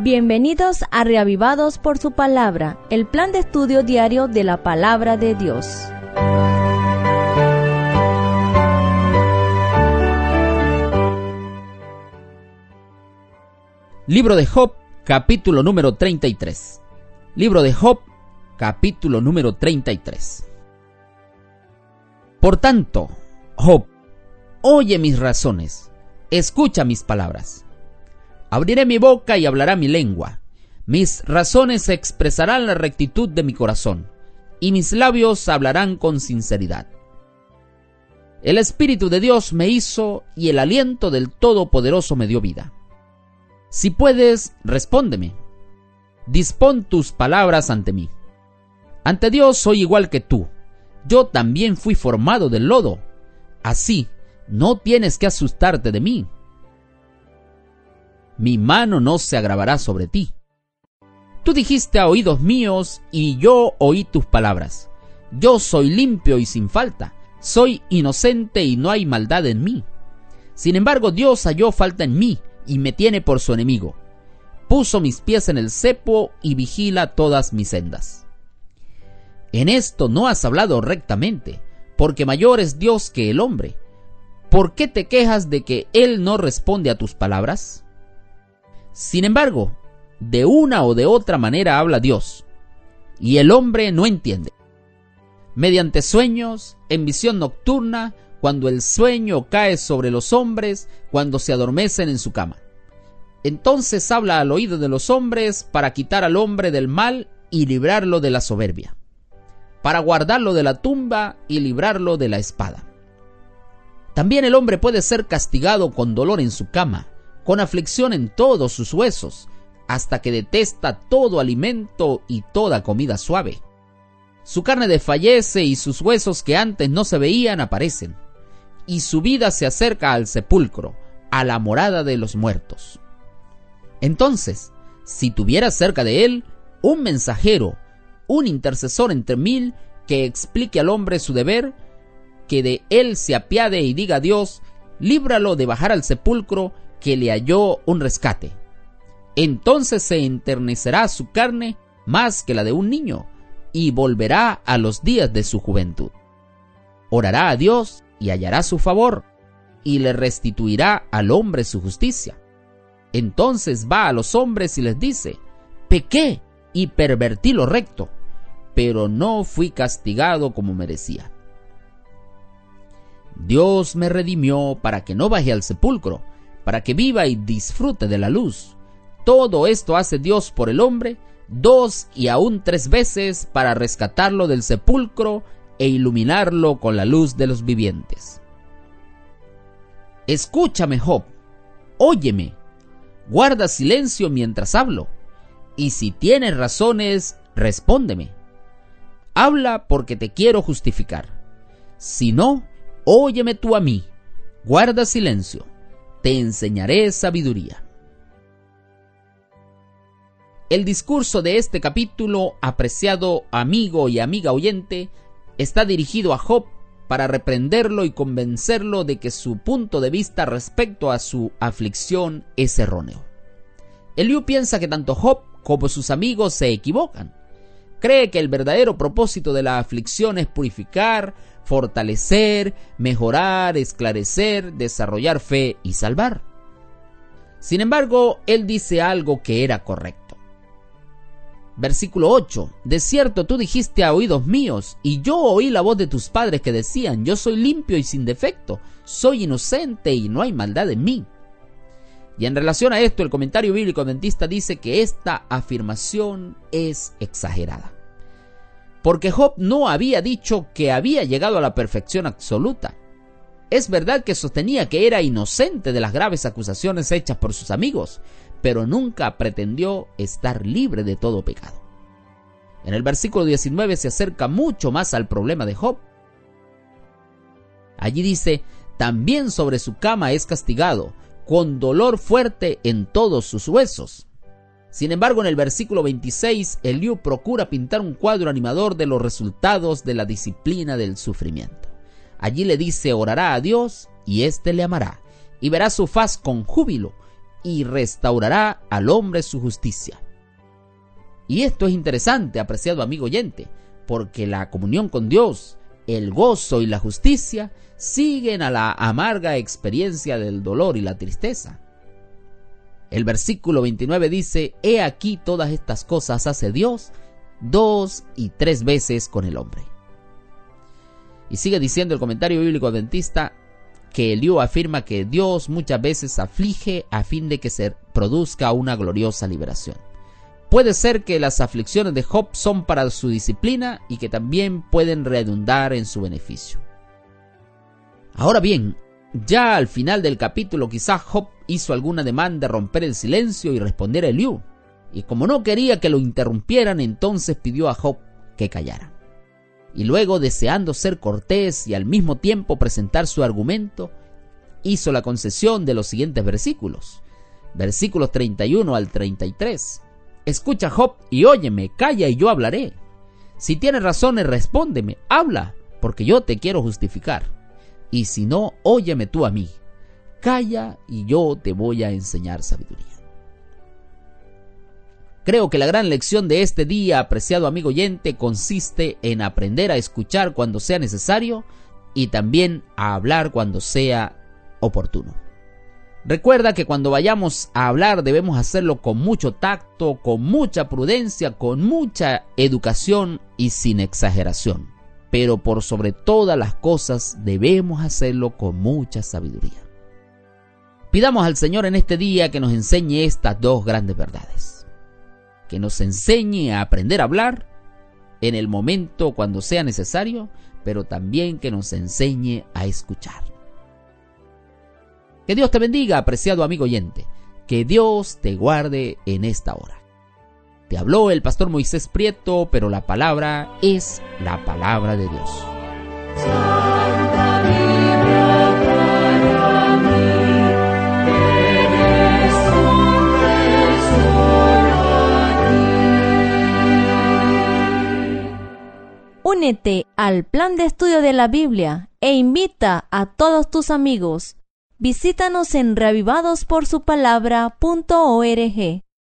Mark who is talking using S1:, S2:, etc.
S1: Bienvenidos a Reavivados por su Palabra, el plan de estudio diario de la Palabra de Dios.
S2: Libro de Job, capítulo número 33. Libro de Job, capítulo número 33. Por tanto, Job, oye mis razones, escucha mis palabras. Abriré mi boca y hablará mi lengua. Mis razones expresarán la rectitud de mi corazón, y mis labios hablarán con sinceridad. El Espíritu de Dios me hizo, y el aliento del Todopoderoso me dio vida. Si puedes, respóndeme. Dispón tus palabras ante mí. Ante Dios soy igual que tú. Yo también fui formado del lodo. Así, no tienes que asustarte de mí. Mi mano no se agravará sobre ti. Tú dijiste a oídos míos, y yo oí tus palabras. Yo soy limpio y sin falta. Soy inocente y no hay maldad en mí. Sin embargo, Dios halló falta en mí, y me tiene por su enemigo. Puso mis pies en el cepo y vigila todas mis sendas. En esto no has hablado rectamente, porque mayor es Dios que el hombre. ¿Por qué te quejas de que Él no responde a tus palabras? Sin embargo, de una o de otra manera habla Dios, y el hombre no entiende. Mediante sueños, en visión nocturna, cuando el sueño cae sobre los hombres, cuando se adormecen en su cama. Entonces habla al oído de los hombres para quitar al hombre del mal y librarlo de la soberbia, para guardarlo de la tumba y librarlo de la espada. También el hombre puede ser castigado con dolor en su cama, con aflicción en todos sus huesos, hasta que detesta todo alimento y toda comida suave. Su carne desfallece y sus huesos que antes no se veían aparecen, y su vida se acerca al sepulcro, a la morada de los muertos. Entonces, si tuviera cerca de él un mensajero, un intercesor entre mil, que explique al hombre su deber, que de él se apiade y diga a Dios, líbralo de bajar al sepulcro, que le halló un rescate. Entonces se enternecerá su carne más que la de un niño, y volverá a los días de su juventud. Orará a Dios y hallará su favor, y le restituirá al hombre su justicia. Entonces va a los hombres y les dice, pequé y pervertí lo recto, pero no fui castigado como merecía. Dios me redimió para que no baje al sepulcro, para que viva y disfrute de la luz. Todo esto hace Dios por el hombre, 2 y aún 3 veces para rescatarlo del sepulcro e iluminarlo con la luz de los vivientes. Escúchame, Job, óyeme, guarda silencio mientras hablo, y si tienes razones, respóndeme. Habla porque te quiero justificar. Si no, óyeme tú a mí, guarda silencio. Te enseñaré sabiduría. El discurso de este capítulo, apreciado amigo y amiga oyente, está dirigido a Job para reprenderlo y convencerlo de que su punto de vista respecto a su aflicción es erróneo. Eliú piensa que tanto Job como sus amigos se equivocan. Cree que el verdadero propósito de la aflicción es purificar, fortalecer, mejorar, esclarecer, desarrollar fe y salvar. Sin embargo, él dice algo que era correcto. Versículo 8. De cierto tú dijiste a oídos míos, y yo oí la voz de tus padres que decían, yo soy limpio y sin defecto, soy inocente y no hay maldad en mí. Y en relación a esto, el comentario bíblico adventista dice que esta afirmación es exagerada, porque Job no había dicho que había llegado a la perfección absoluta. Es verdad que sostenía que era inocente de las graves acusaciones hechas por sus amigos, pero nunca pretendió estar libre de todo pecado. En el versículo 19 se acerca mucho más al problema de Job. Allí dice, también sobre su cama es castigado, con dolor fuerte en todos sus huesos. Sin embargo, en el versículo 26, Eliú procura pintar un cuadro animador de los resultados de la disciplina del sufrimiento. Allí le dice, orará a Dios y éste le amará, y verá su faz con júbilo, y restaurará al hombre su justicia. Y esto es interesante, apreciado amigo oyente, porque la comunión con Dios, el gozo y la justicia siguen a la amarga experiencia del dolor y la tristeza. El versículo 29 dice: He aquí todas estas cosas hace Dios 2 y 3 veces con el hombre. Y sigue diciendo el comentario bíblico adventista que Eliú afirma que Dios muchas veces aflige a fin de que se produzca una gloriosa liberación. Puede ser que las aflicciones de Job son para su disciplina y que también pueden redundar en su beneficio. Ahora bien, ya al final del capítulo quizás Job hizo alguna demanda de romper el silencio y responder a Eliú, y como no quería que lo interrumpieran, entonces pidió a Job que callara. Y luego, deseando ser cortés y al mismo tiempo presentar su argumento, hizo la concesión de los siguientes versículos. Versículos 31 al 33. Escucha, Job, y óyeme, calla y yo hablaré. Si tienes razones, respóndeme, habla, porque yo te quiero justificar. Y si no, óyeme tú a mí. Calla y yo te voy a enseñar sabiduría. Creo que la gran lección de este día, apreciado amigo oyente, consiste en aprender a escuchar cuando sea necesario y también a hablar cuando sea oportuno. Recuerda que cuando vayamos a hablar debemos hacerlo con mucho tacto, con mucha prudencia, con mucha educación y sin exageración. Pero por sobre todas las cosas debemos hacerlo con mucha sabiduría. Pidamos al Señor en este día que nos enseñe estas dos grandes verdades. Que nos enseñe a aprender a hablar en el momento cuando sea necesario, pero también que nos enseñe a escuchar. Que Dios te bendiga, apreciado amigo oyente. Que Dios te guarde en esta hora. Te habló el pastor Moisés Prieto, pero la palabra es la palabra de Dios. Santa Biblia para mí, eres un tesoro aquí.
S1: Únete al plan de estudio de la Biblia e invita a todos tus amigos. Visítanos en reavivadosporsupalabra.org.